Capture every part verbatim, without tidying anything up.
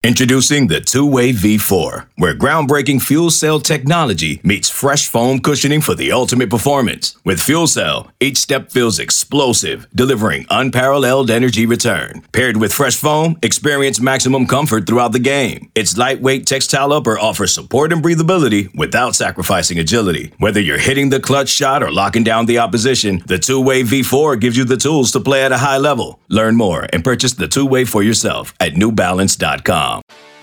Introducing the Two-Way V four, where groundbreaking fuel cell technology meets fresh foam cushioning for the ultimate performance. With fuel cell, each step feels explosive, delivering unparalleled energy return. Paired with fresh foam, experience maximum comfort throughout the game. Its lightweight textile upper offers support and breathability without sacrificing agility. Whether you're hitting the clutch shot or locking down the opposition, the Two-Way V four gives you the tools to play at a high level. Learn more and purchase the Two-Way for yourself at new balance dot com.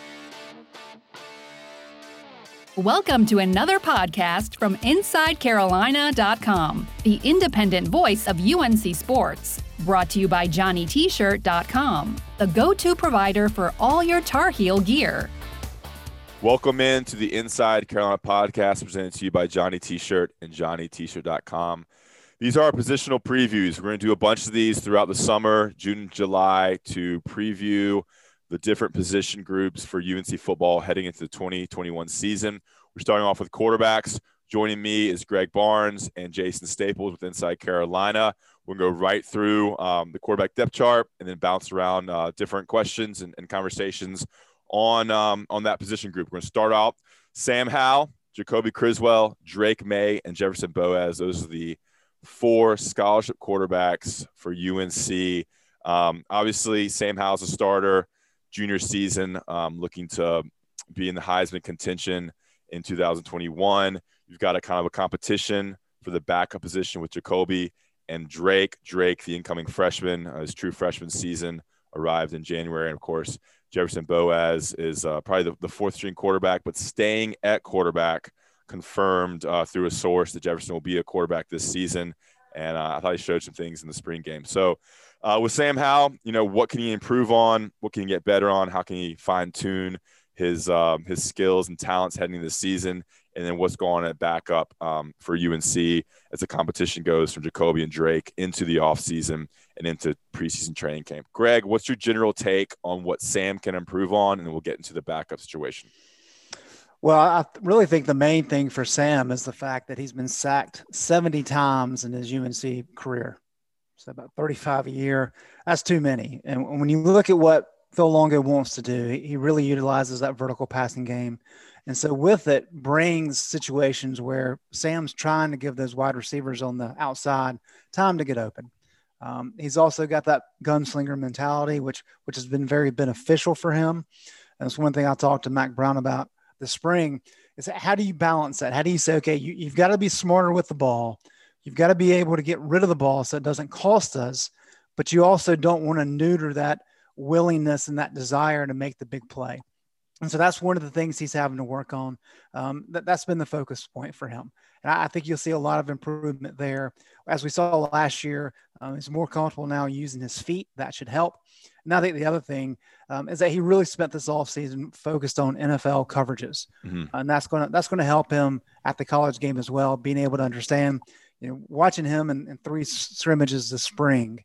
Welcome to another podcast from inside carolina dot com, the independent voice of U N C sports. Brought to you by Johnny T Shirt dot com, the go-to provider for all your Tar Heel gear. Welcome in to the Inside Carolina podcast presented to you by Johnny T-Shirt and Johnny T Shirt dot com. These are our positional previews. We're going to do a bunch of these throughout the summer, June and July, to preview the different position groups for U N C football heading into the twenty twenty-one season. We're starting off with quarterbacks. Joining me is Greg Barnes and Jason Staples with Inside Carolina. We'll go right through um, the quarterback depth chart and then bounce around uh, different questions and, and conversations on um, on that position group. We're going to start out Sam Howell, Jacoby Criswell, Drake May, and Jefferson Boaz. Those are the four scholarship quarterbacks for U N C. Um, obviously, Sam Howell's a starter. Junior season, um, looking to be in the Heisman contention in two thousand twenty-one. You've got a kind of a competition for the backup position with Jacoby and Drake. Drake, the incoming freshman, uh, his true freshman season arrived in January. And, of course, Jefferson Boaz is uh, probably the, the fourth-string quarterback, but staying at quarterback, confirmed uh, through a source that Jefferson will be a quarterback this season. And uh, I thought he showed some things in the spring game. So, Uh, with Sam Howell, you know, what can he improve on? What can he get better on? How can he fine-tune his um, his skills and talents heading into the season? And then what's going on at backup um, for U N C as the competition goes from Jacoby and Drake into the offseason and into preseason training camp. Greg, what's your general take on what Sam can improve on? And then we'll get into the backup situation. Well, I really think the main thing for Sam is the fact that he's been sacked seventy times in his U N C career. So about thirty-five a year. That's too many. And when you look at what Phil Longo wants to do, he really utilizes that vertical passing game. And so with it brings situations where Sam's trying to give those wide receivers on the outside time to get open. Um, he's also got that gunslinger mentality, which which has been very beneficial for him. And it's one thing I talked to Mac Brown about this spring is how do you balance that? How do you say, okay, you, you've got to be smarter with the ball. You've got to be able to get rid of the ball so it doesn't cost us, but you also don't want to neuter that willingness and that desire to make the big play. And so that's one of the things he's having to work on. Um, that, that's been the focus point for him. And I, I think you'll see a lot of improvement there. As we saw last year, um, he's more comfortable now using his feet. That should help. And I think the other thing um, is that he really spent this offseason focused on N F L coverages. Mm-hmm. And that's going to that's going to help him at the college game as well, being able to understand. You know, watching him in, in three scrimmages this spring,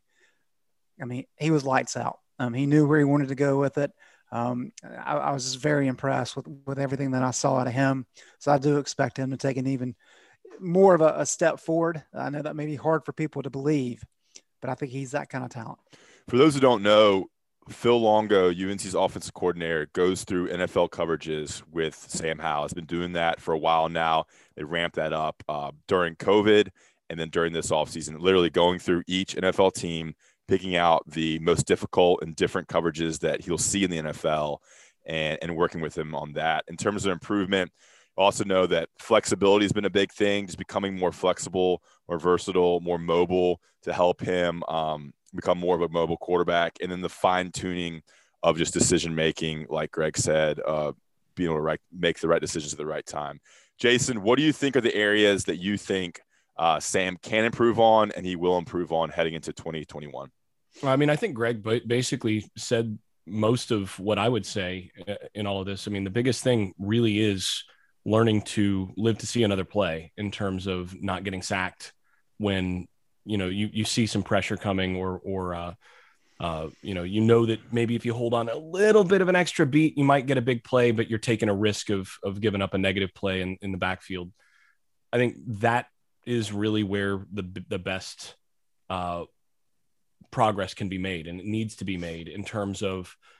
I mean, he was lights out. Um, he knew where he wanted to go with it. Um, I, I was just very impressed with, with everything that I saw out of him. So I do expect him to take an even more of a, a step forward. I know that may be hard for people to believe, but I think he's that kind of talent. For those who don't know, Phil Longo, U N C's offensive coordinator, goes through N F L coverages with Sam Howell. Has been doing that for a while now. They ramped that up uh, during COVID and then during this offseason, literally going through each N F L team, picking out the most difficult and different coverages that he'll see in the N F L and, and working with him on that. In terms of improvement, also know that flexibility has been a big thing, just becoming more flexible, more versatile, more mobile to help him um, become more of a mobile quarterback. And then the fine tuning of just decision making, like Greg said, uh, being able to right, make the right decisions at the right time. Jason, what do you think are the areas that you think uh, Sam can improve on and he will improve on heading into twenty twenty-one? Well, I mean, I think Greg basically said most of what I would say in all of this. I mean, the biggest thing really is learning to live to see another play in terms of not getting sacked when, you know, you, you see some pressure coming or, or, uh, uh, you know, you know that maybe if you hold on a little bit of an extra beat, you might get a big play, but you're taking a risk of, of giving up a negative play in, in the backfield. I think that is really where the, the best, uh, progress can be made and it needs to be made in terms of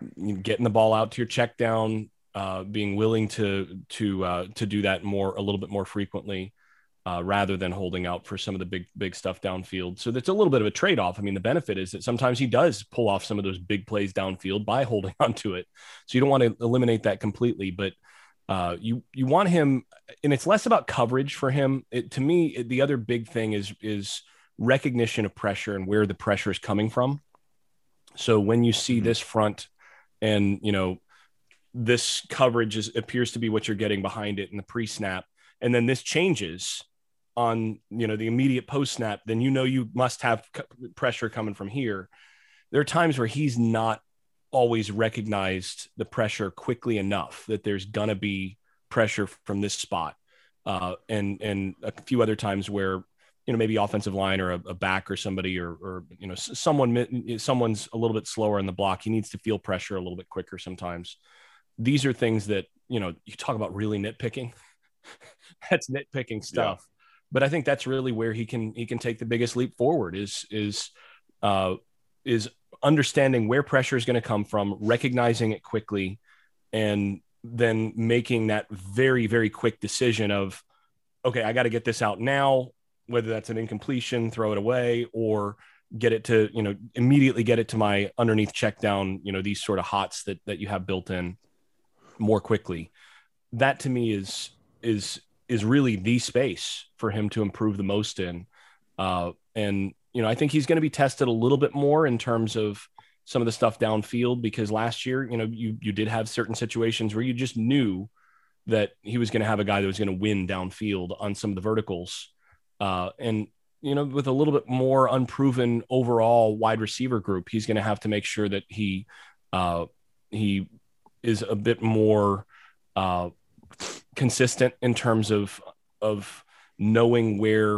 getting the ball out to your check down, uh, being willing to to uh, to do that more a little bit more frequently, uh, rather than holding out for some of the big big stuff downfield. So that's a little bit of a trade off. I mean, the benefit is that sometimes he does pull off some of those big plays downfield by holding onto it. So you don't want to eliminate that completely, but uh, you you want him, and it's less about coverage for him. It, to me, it, the other big thing is is recognition of pressure and where the pressure is coming from. So when you see mm-hmm. this front, and you know this coverage is appears to be what you're getting behind it in the pre-snap, and then this changes on you know the immediate post-snap, then you know you must have pressure coming from here. There are times where he's not always recognized the pressure quickly enough that there's gonna be pressure from this spot, uh, and and a few other times where you know maybe offensive line or a, a back or somebody or or you know someone someone's a little bit slower in the block. He needs to feel pressure a little bit quicker sometimes. These are things that you know you talk about really nitpicking. That's nitpicking stuff. Yeah. But I think that's really where he can he can take the biggest leap forward is is uh, is understanding where pressure is going to come from, recognizing it quickly, and then making that very, very quick decision of, okay, I got to get this out now, whether that's an incompletion, throw it away, or get it to, you know, immediately get it to my underneath check down, you know, these sort of hots that that you have built in more quickly. That to me is is is really the space for him to improve the most in. Uh, and, you know, I think he's going to be tested a little bit more in terms of some of the stuff downfield, because last year, you know, you, you did have certain situations where you just knew that he was going to have a guy that was going to win downfield on some of the verticals. Uh, and, you know, with a little bit more unproven overall wide receiver group, he's going to have to make sure that he, uh, he is a bit more, uh, consistent in terms of of knowing where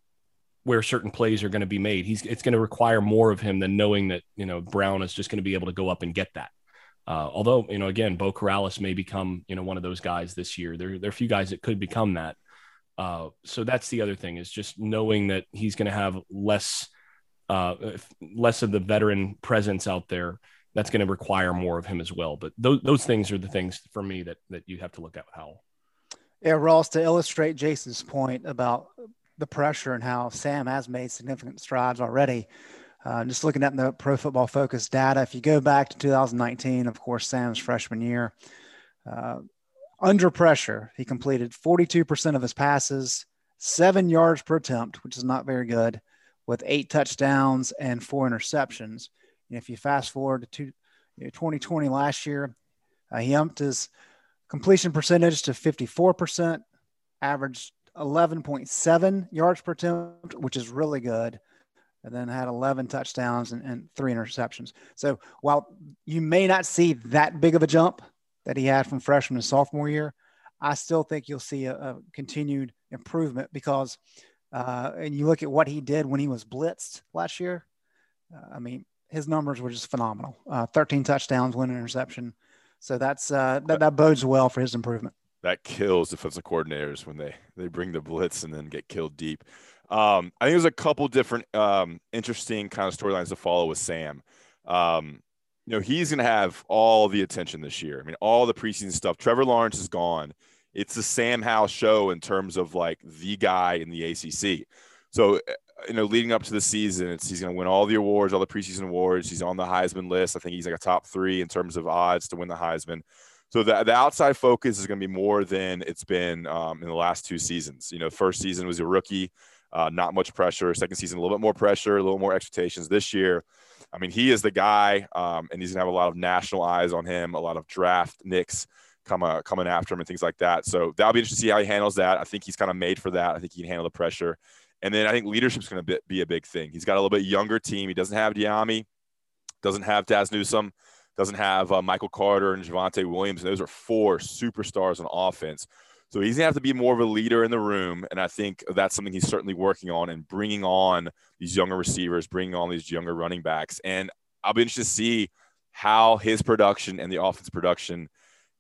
where certain plays are going to be made. He's it's going to require more of him than knowing that you know Brown is just going to be able to go up and get that. Uh, although you know again, Bo Corrales may become you know one of those guys this year. There there are a few guys that could become that. Uh, so that's the other thing is just knowing that he's going to have less uh, less of the veteran presence out there. That's going to require more of him as well. But those those things are the things for me that that you have to look at with Howell. Yeah, Ross, to illustrate Jason's point about the pressure and how Sam has made significant strides already, uh, just looking at the Pro Football Focus data, if you go back to two thousand nineteen, of course, Sam's freshman year, uh, under pressure, he completed forty-two percent of his passes, seven yards per attempt, which is not very good, with eight touchdowns and four interceptions. And if you fast forward to you know, twenty twenty last year, uh, he upped his completion percentage to fifty-four percent, averaged eleven point seven yards per attempt, which is really good, and then had eleven touchdowns and, and three interceptions. So while you may not see that big of a jump that he had from freshman to sophomore year, I still think you'll see a, a continued improvement because, uh, and you look at what he did when he was blitzed last year, uh, I mean, his numbers were just phenomenal. Uh, thirteen touchdowns, one interception. So that's uh, that, that bodes well for his improvement. That kills defensive coordinators when they, they bring the blitz and then get killed deep. Um, I think there's a couple different um, interesting kind of storylines to follow with Sam. Um, you know, he's going to have all the attention this year. I mean, all the preseason stuff. Trevor Lawrence is gone. It's the Sam Howell show in terms of like the guy in the A C C. So, you know, leading up to the season, it's, he's going to win all the awards, all the preseason awards. He's on the Heisman list. I think he's like a top three in terms of odds to win the Heisman. So the, the outside focus is going to be more than it's been um, in the last two seasons. You know, first season was a rookie, uh, not much pressure. Second season, a little bit more pressure, a little more expectations. This year, I mean, he is the guy, um, and he's going to have a lot of national eyes on him, a lot of draft nicks come, uh, coming after him and things like that. So that'll be interesting to see how he handles that. I think he's kind of made for that. I think he can handle the pressure. And then I think leadership's going to be a big thing. He's got a little bit younger team. He doesn't have Diami, doesn't have Daz Newsome, doesn't have uh, Michael Carter and Javonte Williams. And those are four superstars on offense. So he's going to have to be more of a leader in the room. And I think that's something he's certainly working on and bringing on these younger receivers, bringing on these younger running backs. And I'll be interested to see how his production and the offense production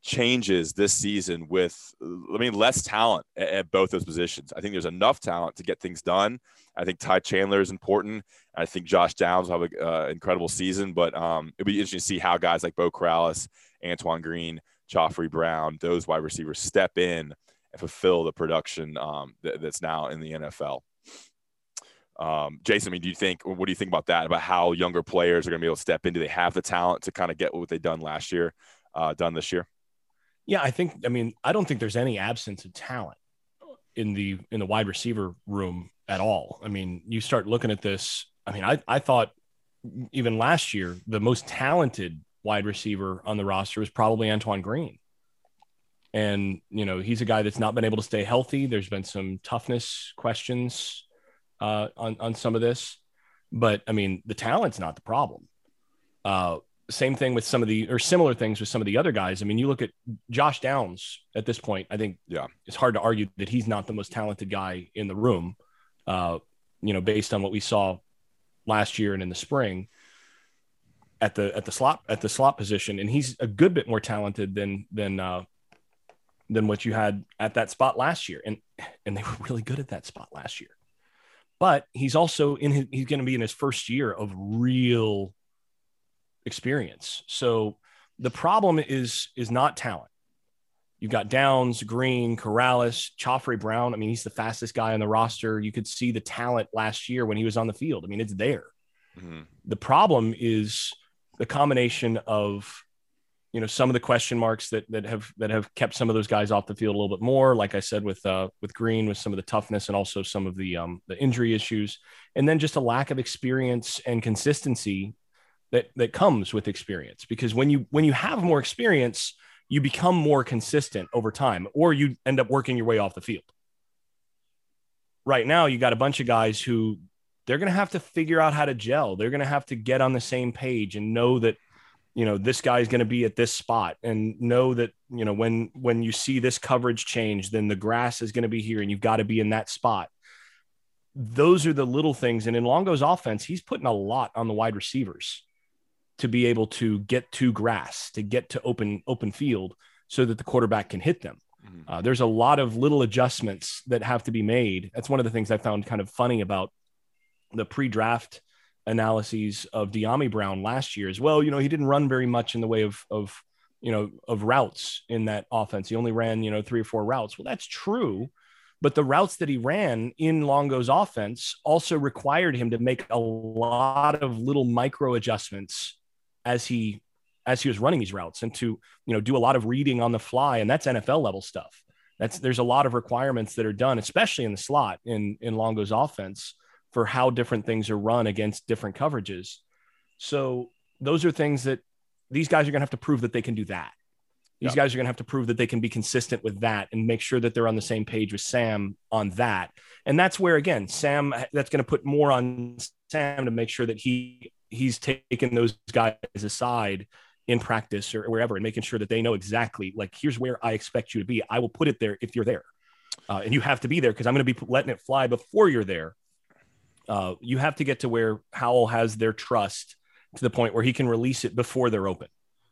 changes this season with, I mean, less talent at, at both those positions. I think there's enough talent to get things done. I think Ty Chandler is important. I think Josh Downs will have an uh, incredible season, but um, it'll be interesting to see how guys like Bo Corrales, Antoine Green, Joffrey Brown, those wide receivers step in and fulfill the production um, th- that's now in the N F L. Um, Jason, I mean, do you think, what do you think about that, about how younger players are going to be able to step in? Do they have the talent to kind of get what they've done last year, uh, done this year? Yeah, I think, I mean, I don't think there's any absence of talent in the, in the wide receiver room at all. I mean, you start looking at this. I mean, I, I thought even last year, the most talented wide receiver on the roster was probably Antoine Green. And, you know, he's a guy that's not been able to stay healthy. There's been some toughness questions uh, on, on some of this, but I mean, the talent's not the problem. Uh, same thing with some of the, or similar things with some of the other guys. I mean, you look at Josh Downs at this point, I think yeah, it's hard to argue that he's not the most talented guy in the room, uh, you know, based on what we saw last year and in the spring at the, at the slot, at the slot position. And he's a good bit more talented than, than, uh, than what you had at that spot last year. And, and they were really good at that spot last year, but he's also in his, he's going to be in his first year of real experience. So the problem is, is not talent. You've got Downs, Green, Corrales, Joffrey Brown. I mean, he's the fastest guy on the roster. You could see the talent last year when he was on the field. I mean, it's there. Mm-hmm. The problem is the combination of, you know, some of the question marks that that have that have kept some of those guys off the field a little bit more. Like I said, with uh, with Green, with some of the toughness and also some of the um, the injury issues, and then just a lack of experience and consistency that that comes with experience. Because when you when you have more experience, you become more consistent over time, or you end up working your way off the field. Right now, you got a bunch of guys who they're going to have to figure out how to gel. They're going to have to get on the same page and know that, you know, this guy is going to be at this spot, and know that, you know, when, when you see this coverage change, then the grass is going to be here and you've got to be in that spot. Those are the little things. And in Longo's offense, he's putting a lot on the wide receivers to be able to get to grass, to get to open, open field so that the quarterback can hit them. Mm-hmm. Uh, there's a lot of little adjustments that have to be made. That's one of the things I found kind of funny about the pre-draft analyses of De'Ami Brown last year as well. You know, he didn't run very much in the way of, of, you know, of routes in that offense. He only ran, you know, three or four routes. Well, that's true. But the routes that he ran in Longo's offense also required him to make a lot of little micro adjustments as he, as he was running these routes, and to, you know, do a lot of reading on the fly. And that's N F L level stuff. That's, there's a lot of requirements that are done, especially in the slot in, in Longo's offense, for how different things are run against different coverages. So those are things that these guys are going to have to prove that they can do that. These yeah. guys are going to have to prove that they can be consistent with that and make sure that they're on the same page with Sam on that. And that's where, again, Sam, that's going to put more on Sam to make sure that he, he's taking those guys aside in practice or wherever, and making sure that they know exactly, like, here's where I expect you to be. I will put it there if you're there. Uh, and you have to be there because I'm going to be letting it fly before you're there. Uh, you have to get to where Howell has their trust to the point where he can release it before they're open.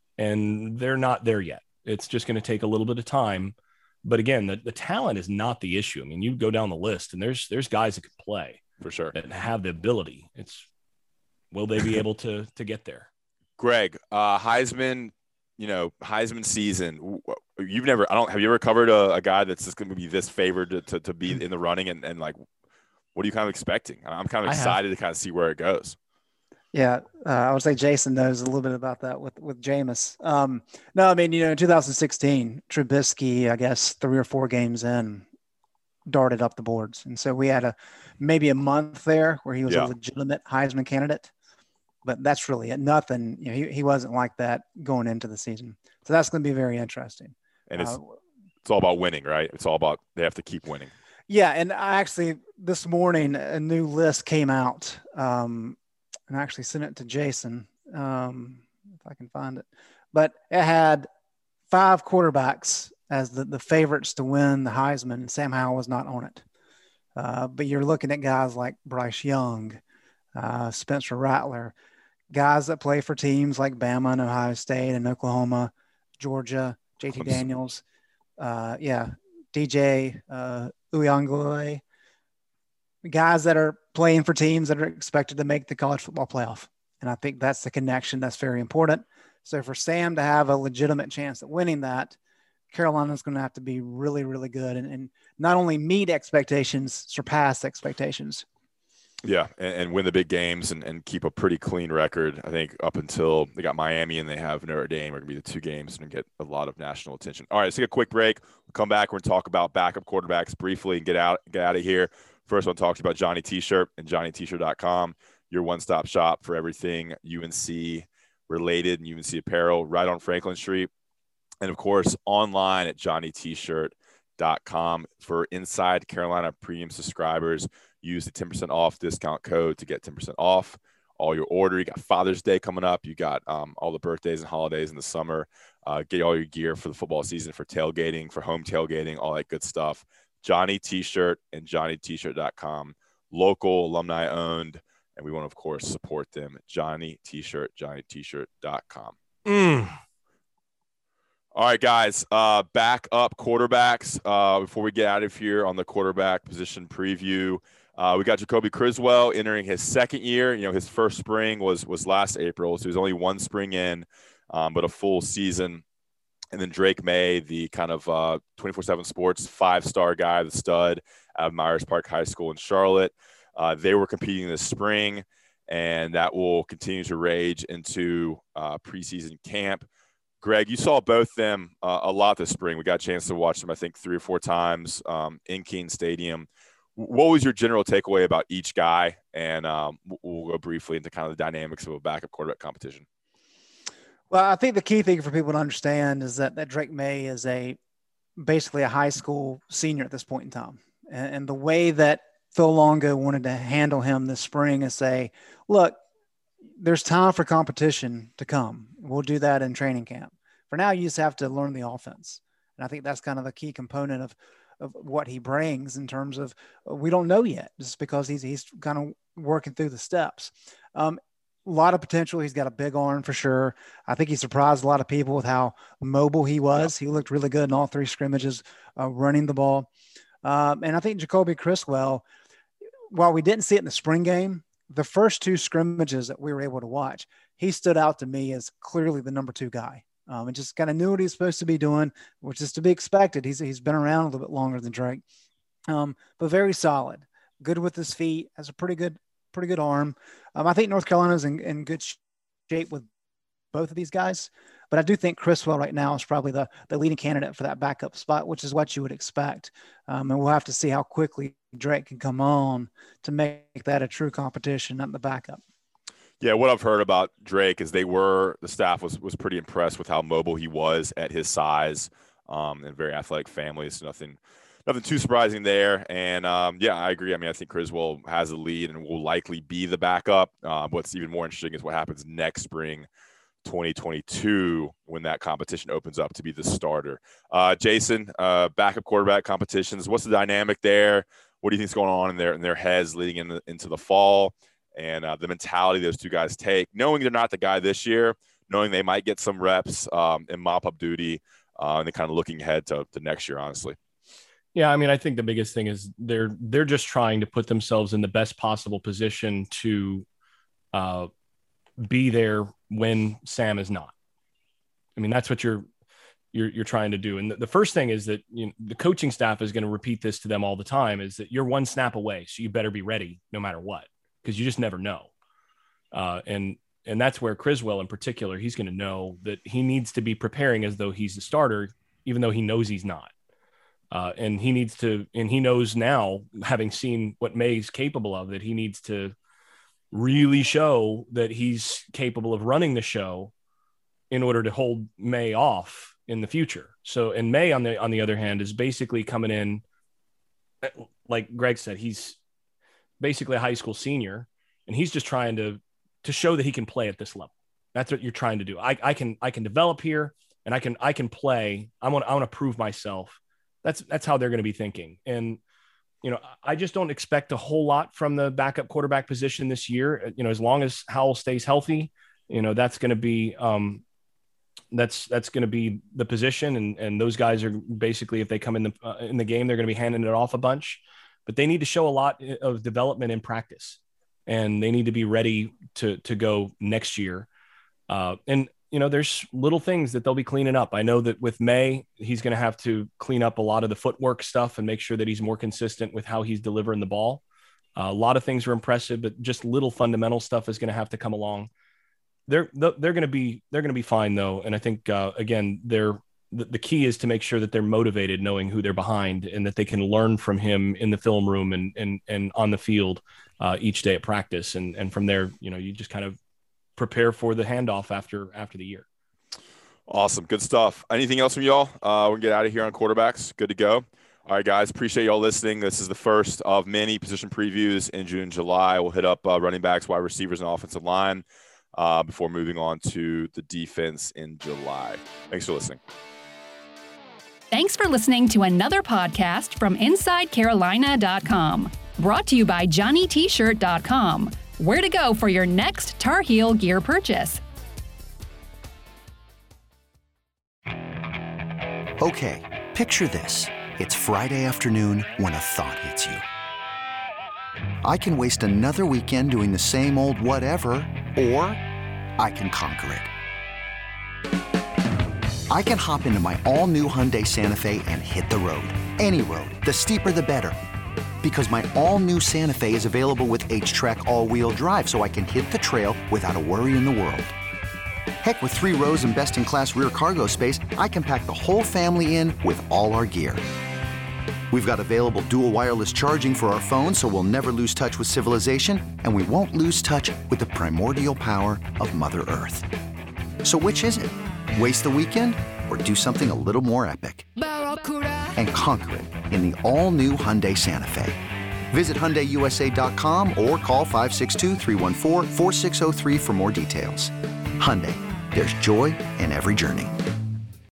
And they're not there yet. It's just going to take a little bit of time. But again, the, the talent is not the issue. I mean, you go down the list and there's, there's guys that can play for sure, that have the ability. It's, will they be able to, to get there? Greg, uh, Heisman, you know, Heisman season, you've never, I don't, have you ever covered a, a guy that's just going to be this favored to, to, to be in the running, and, and like, what are you kind of expecting? I'm kind of excited to kind of see where it goes. Yeah, uh, I would say Jason knows a little bit about that with with Jameis. Um, no, I mean, you know, in two thousand sixteen, Trubisky, I guess three or four games in, darted up the boards, and so we had a maybe a month there where he was yeah. a legitimate Heisman candidate. But that's really it. Nothing. You know, he he wasn't like that going into the season. So that's going to be very interesting. And it's uh, it's all about winning, right? It's all about they have to keep winning. Yeah, and I actually this morning a new list came out, um, and I actually sent it to Jason um, if I can find it. But it had five quarterbacks as the, the favorites to win the Heisman, and Sam Howell was not on it. Uh, but you're looking at guys like Bryce Young, uh, Spencer Rattler, guys that play for teams like Bama and Ohio State and Oklahoma, Georgia, J T Daniels, uh, yeah, D J uh, Uyunglele, guys that are playing for teams that are expected to make the college football playoff. And I think that's the connection that's very important. So for Sam to have a legitimate chance at winning that, Carolina's going to have to be really, really good and, and not only meet expectations, surpass expectations. Yeah, and, and win the big games and, and keep a pretty clean record. I think up until they got Miami and they have Notre Dame are going to be the two games and get a lot of national attention. All right, let's take a quick break. We'll come back. We're going to talk about backup quarterbacks briefly and get out get out of here. First, I want to talk to you about Johnny T-Shirt and Johnny T Shirt dot com, your one-stop shop for everything U N C related and U N C apparel right on Franklin Street. And, of course, online at Johnny T Shirt dot com for Inside Carolina premium subscribers. Use the ten percent off discount code to get ten percent off all your order. You got Father's Day coming up. You got um, all the birthdays and holidays in the summer. Uh, get all your gear for the football season, for tailgating, for home tailgating, all that good stuff. Johnny T-Shirt and Johnny T Shirt dot com, local, alumni owned, and we want to, of course, support them. Johnny T-Shirt, Johnny T Shirt dot com. Mm. All right, guys, uh, back up quarterbacks. Uh, before we get out of here on the quarterback position preview, uh, we got Jacoby Criswell entering his second year. You know, his first spring was was last April, so he was only one spring in, um, but a full season. And then Drake May, the kind of uh, twenty-four seven Sports five-star guy, the stud out of Myers Park High School in Charlotte. Uh, they were competing this spring, and that will continue to rage into uh, preseason camp. Greg, you saw both them uh, a lot this spring. We got a chance to watch them, I think, three or four times um, in Keene Stadium. What was your general takeaway about each guy? And um, we'll go briefly into kind of the dynamics of a backup quarterback competition. Well, I think the key thing for people to understand is that, that Drake May is a basically a high school senior at this point in time. And, and the way that Phil Longo wanted to handle him this spring is say, look, there's time for competition to come. We'll do that in training camp. For now, you just have to learn the offense. And I think that's kind of a key component of, of what he brings in terms of, we don't know yet, just because he's, he's kind of working through the steps. Um, a lot of potential. He's got a big arm for sure. I think he surprised a lot of people with how mobile he was. He looked really good in all three scrimmages, uh, running the ball. Um, and I think Jacoby Criswell, while we didn't see it in the spring game, the first two scrimmages that we were able to watch, he stood out to me as clearly the number two guy. Um, and just kind of knew what he's supposed to be doing, which is to be expected. He's he's been around a little bit longer than Drake, um, but very solid, good with his feet, has a pretty good pretty good arm. Um, I think North Carolina's in, in good shape with both of these guys, but I do think Criswell right now is probably the, the leading candidate for that backup spot, which is what you would expect. Um, and we'll have to see how quickly Drake can come on to make that a true competition, not the backup. Yeah, what I've heard about Drake is they were the staff was was pretty impressed with how mobile he was at his size, um, and very athletic family. So nothing, nothing too surprising there. And um, yeah, I agree. I mean, I think Criswell has the lead and will likely be the backup. Uh, what's even more interesting is what happens next spring, twenty twenty-two, when that competition opens up to be the starter. Uh, Jason, uh, backup quarterback competitions. What's the dynamic there? What do you think is going on in their in their heads leading into, into the fall? And uh, the mentality those two guys take, knowing they're not the guy this year, knowing they might get some reps um, in mop-up duty, uh, and then kind of looking ahead to, to next year, honestly. Yeah, I mean, I think the biggest thing is they're they're just trying to put themselves in the best possible position to uh, be there when Sam is not. I mean, that's what you're you're you're trying to do. And the, the first thing is that, you know, the coaching staff is going to repeat this to them all the time: is that you're one snap away, so you better be ready no matter what, because you just never know. Uh, and and that's where Criswell in particular, he's going to know that he needs to be preparing as though he's the starter, even though he knows he's not. Uh, and he needs to, and he knows now, having seen what May's capable of, that he needs to really show that he's capable of running the show in order to hold May off in the future. So, and May on the, on the other hand, is basically coming in, like Greg said, he's basically a high school senior, and he's just trying to, to show that he can play at this level. That's what you're trying to do. I, I can, I can develop here, and I can, I can play. I want, I want to prove myself. That's, that's how they're going to be thinking. And, you know, I just don't expect a whole lot from the backup quarterback position this year. You know, as long as Howell stays healthy, you know, that's going to be, um, that's that's going to be the position, and and those guys are basically, if they come in the uh, in the game, they're going to be handing it off a bunch, but they need to show a lot of development in practice, and they need to be ready to to go next year. Uh, and you know, there's little things that they'll be cleaning up. I know that with May, he's going to have to clean up a lot of the footwork stuff and make sure that he's more consistent with how he's delivering the ball. Uh, a lot of things are impressive, but just little fundamental stuff is going to have to come along. They're they're going to be they're going to be fine though, and I think uh, again, they're the, the key is to make sure that they're motivated, knowing who they're behind, and that they can learn from him in the film room and and and on the field uh, each day at practice, and and from there, you know, you just kind of prepare for the handoff after after the year. Awesome, good stuff. Anything else from y'all? Uh, we'll get out of here on quarterbacks. Good to go. All right, guys, appreciate y'all listening. This is the first of many position previews in June and July. We'll hit up uh, running backs, wide receivers, and offensive line uh, before moving on to the defense in July. Thanks for listening. Thanks for listening to another podcast from Inside Carolina dot com. Brought to you by Johnny T Shirt dot com. Where to go for your next Tar Heel gear purchase. Okay, picture this. It's Friday afternoon when a thought hits you. I can waste another weekend doing the same old whatever, or I can conquer it. I can hop into my all-new Hyundai Santa Fe and hit the road. Any road. The steeper, the better. Because my all-new Santa Fe is available with H-Track all-wheel drive, so I can hit the trail without a worry in the world. Heck, with three rows and best-in-class rear cargo space, I can pack the whole family in with all our gear. We've got available dual wireless charging for our phones, so we'll never lose touch with civilization, and we won't lose touch with the primordial power of Mother Earth. So which is it? Waste the weekend or do something a little more epic? And conquer it in the all-new Hyundai Santa Fe. Visit Hyundai U S A dot com or call five six two, three one four, four six zero three for more details. Hyundai, there's joy in every journey.